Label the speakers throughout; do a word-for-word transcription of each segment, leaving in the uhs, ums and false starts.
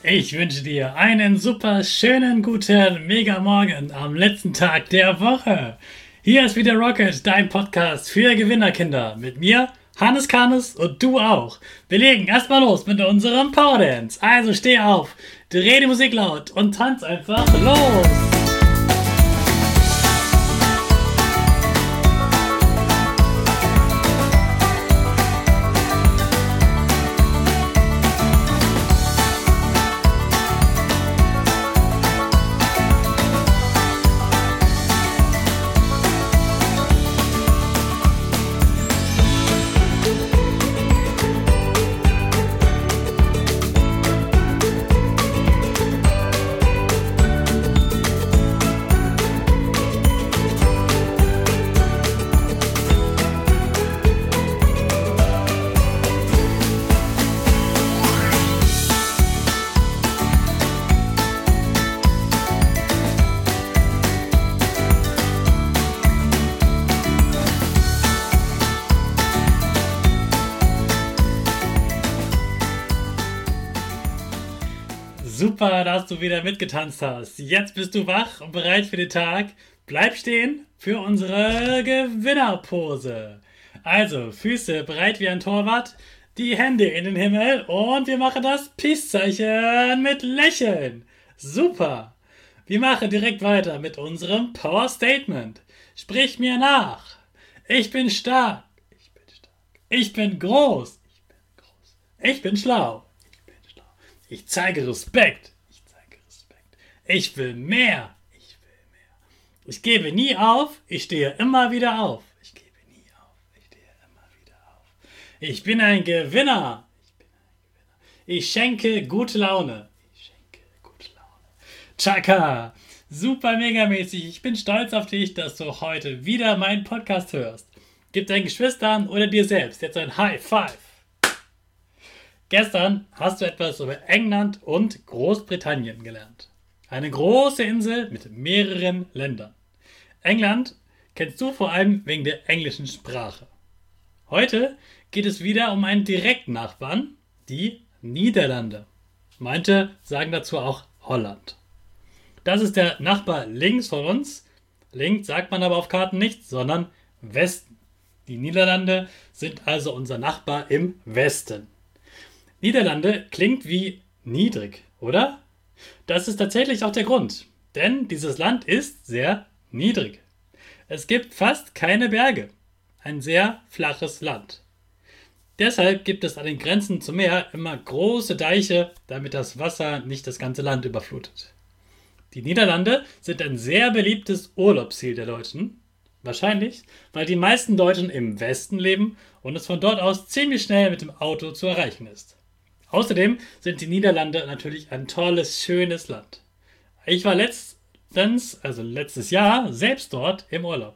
Speaker 1: Ich wünsche dir einen super schönen guten Mega-Morgen am letzten Tag der Woche. Hier ist wieder Rocket, dein Podcast für Gewinnerkinder. Mit mir, Hannes Karnes und du auch. Wir legen erstmal los mit unserem Power Dance. Also steh auf, dreh die Musik laut und tanz einfach los. Super, dass du wieder mitgetanzt hast. Jetzt bist du wach und bereit für den Tag. Bleib stehen für unsere Gewinnerpose. Also, Füße breit wie ein Torwart, die Hände in den Himmel und wir machen das Peace-Zeichen mit Lächeln. Super. Wir machen direkt weiter mit unserem Power Statement. Sprich mir nach. Ich bin stark. Ich bin stark. Ich bin groß. Ich bin groß. Ich bin schlau. Ich zeige Respekt. Ich zeige Respekt. Ich will mehr. Ich will mehr. Ich gebe nie auf. Ich stehe immer wieder auf. Ich gebe nie auf. Ich stehe immer wieder auf. Ich bin ein Gewinner. Ich bin ein Gewinner. Ich schenke gute Laune. Ich schenke gute Laune. Chaka. Super megamäßig. Ich bin stolz auf dich, dass du heute wieder meinen Podcast hörst. Gib deinen Geschwistern oder dir selbst jetzt ein High Five. Gestern hast du etwas über England und Großbritannien gelernt. Eine große Insel mit mehreren Ländern. England kennst du vor allem wegen der englischen Sprache. Heute geht es wieder um einen direkten Nachbarn, die Niederlande. Manche sagen dazu auch Holland. Das ist der Nachbar links von uns. Links sagt man aber auf Karten nicht, sondern Westen. Die Niederlande sind also unser Nachbar im Westen. Niederlande klingt wie niedrig, oder? Das ist tatsächlich auch der Grund, denn dieses Land ist sehr niedrig. Es gibt fast keine Berge, ein sehr flaches Land. Deshalb gibt es an den Grenzen zum Meer immer große Deiche, damit das Wasser nicht das ganze Land überflutet. Die Niederlande sind ein sehr beliebtes Urlaubsziel der Deutschen. Wahrscheinlich, weil die meisten Deutschen im Westen leben und es von dort aus ziemlich schnell mit dem Auto zu erreichen ist. Außerdem sind die Niederlande natürlich ein tolles, schönes Land. Ich war letztens, also letztes Jahr, selbst dort im Urlaub.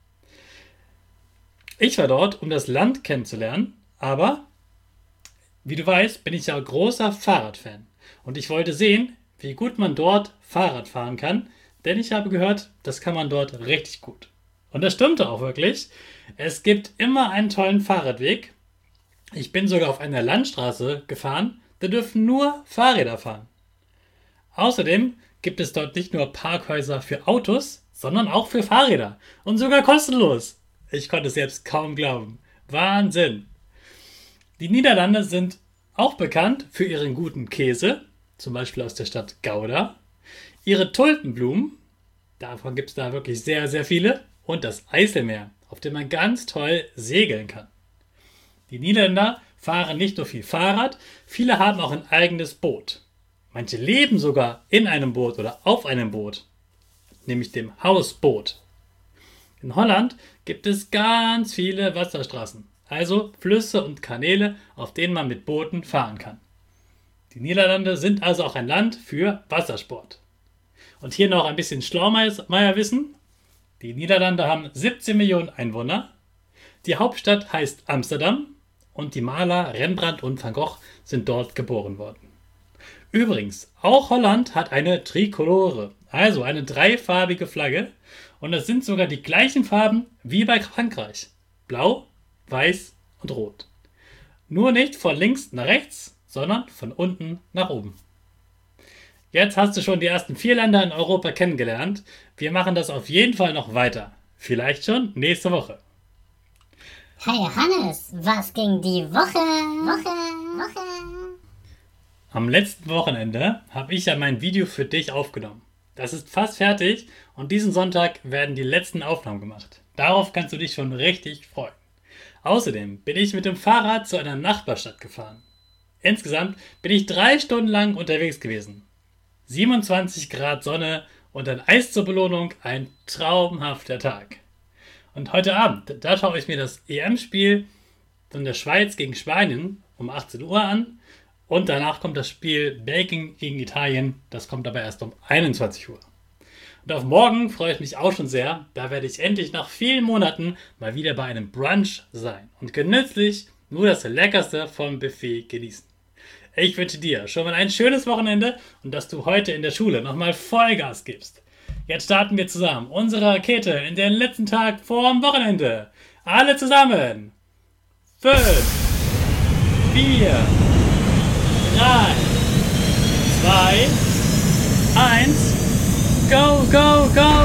Speaker 1: Ich war dort, um das Land kennenzulernen, aber, wie du weißt, bin ich ja großer Fahrradfan. Und ich wollte sehen, wie gut man dort Fahrrad fahren kann, denn ich habe gehört, das kann man dort richtig gut. Und das stimmte auch wirklich. Es gibt immer einen tollen Fahrradweg. Ich bin sogar auf einer Landstraße gefahren, da dürfen nur Fahrräder fahren. Außerdem gibt es dort nicht nur Parkhäuser für Autos, sondern auch für Fahrräder und sogar kostenlos. Ich konnte es selbst kaum glauben. Wahnsinn! Die Niederlande sind auch bekannt für ihren guten Käse, zum Beispiel aus der Stadt Gouda, ihre Tulpenblumen, davon gibt es da wirklich sehr, sehr viele, und das Eiselmeer, auf dem man ganz toll segeln kann. Die Niederländer fahren nicht nur viel Fahrrad, viele haben auch ein eigenes Boot. Manche leben sogar in einem Boot oder auf einem Boot, nämlich dem Hausboot. In Holland gibt es ganz viele Wasserstraßen, also Flüsse und Kanäle, auf denen man mit Booten fahren kann. Die Niederlande sind also auch ein Land für Wassersport. Und hier noch ein bisschen Schlaumeierwissen. Die Niederlande haben siebzehn Millionen Einwohner. Die Hauptstadt heißt Amsterdam. Und die Maler Rembrandt und Van Gogh sind dort geboren worden. Übrigens, auch Holland hat eine Trikolore, also eine dreifarbige Flagge. Und es sind sogar die gleichen Farben wie bei Frankreich. Blau, Weiß und Rot. Nur nicht von links nach rechts, sondern von unten nach oben. Jetzt hast du schon die ersten vier Länder in Europa kennengelernt. Wir machen das auf jeden Fall noch weiter. Vielleicht schon nächste Woche.
Speaker 2: Hey Hannes, was ging die Woche? Woche, Woche.
Speaker 1: Am letzten Wochenende habe ich ja mein Video für dich aufgenommen. Das ist fast fertig und diesen Sonntag werden die letzten Aufnahmen gemacht. Darauf kannst du dich schon richtig freuen. Außerdem bin ich mit dem Fahrrad zu einer Nachbarstadt gefahren. Insgesamt bin ich drei Stunden lang unterwegs gewesen. siebenundzwanzig Grad Sonne und ein Eis zur Belohnung, ein traumhafter Tag. Und heute Abend, da schaue ich mir das E M-Spiel von der Schweiz gegen Spanien um achtzehn Uhr an. Und danach kommt das Spiel Belgien gegen Italien. Das kommt aber erst um einundzwanzig Uhr. Und auf morgen freue ich mich auch schon sehr. Da werde ich endlich nach vielen Monaten mal wieder bei einem Brunch sein. Und genüsslich nur das Leckerste vom Buffet genießen. Ich wünsche dir schon mal ein schönes Wochenende und dass du heute in der Schule nochmal Vollgas gibst. Jetzt starten wir zusammen unsere Rakete in den letzten Tag vorm Wochenende. Alle zusammen. Fünf, vier, drei, zwei, eins, go, go, go!